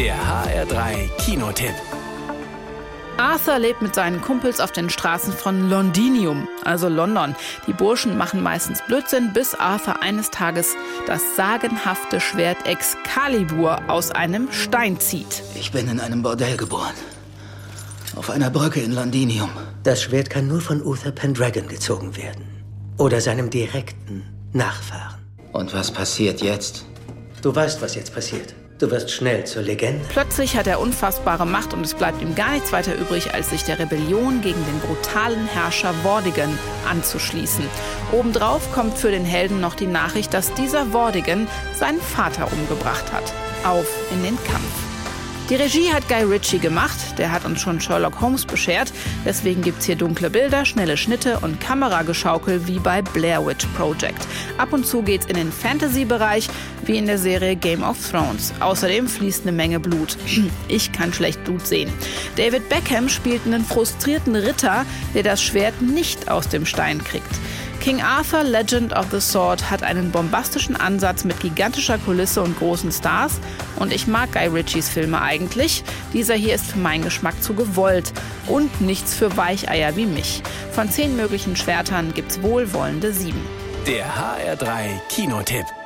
Der HR3 Kinotipp. Arthur lebt mit seinen Kumpels auf den Straßen von Londinium, also London. Die Burschen machen meistens Blödsinn, bis Arthur eines Tages das sagenhafte Schwert Excalibur aus einem Stein zieht. Ich bin in einem Bordell geboren. Auf einer Brücke in Londinium. Das Schwert kann nur von Uther Pendragon gezogen werden. Oder seinem direkten Nachfahren. Und was passiert jetzt? Du weißt, was jetzt passiert. Du wirst schnell zur Legende. Plötzlich hat er unfassbare Macht und es bleibt ihm gar nichts weiter übrig, als sich der Rebellion gegen den brutalen Herrscher Vortigern anzuschließen. Obendrauf kommt für den Helden noch die Nachricht, dass dieser Vortigern seinen Vater umgebracht hat. Auf in den Kampf. Die Regie hat Guy Ritchie gemacht, der hat uns schon Sherlock Holmes beschert. Deswegen gibt's hier dunkle Bilder, schnelle Schnitte und Kamerageschaukel wie bei Blair Witch Project. Ab und zu geht's in den Fantasy-Bereich, wie in der Serie Game of Thrones. Außerdem fließt eine Menge Blut. Ich kann schlecht Blut sehen. David Beckham spielt einen frustrierten Ritter, der das Schwert nicht aus dem Stein kriegt. King Arthur, Legend of the Sword hat einen bombastischen Ansatz mit gigantischer Kulisse und großen Stars. Und ich mag Guy Ritchies Filme eigentlich. Dieser hier ist für meinen Geschmack zu gewollt und nichts für Weicheier wie mich. Von 10 möglichen Schwertern gibt's wohlwollende 7. Der HR3 Kinotipp.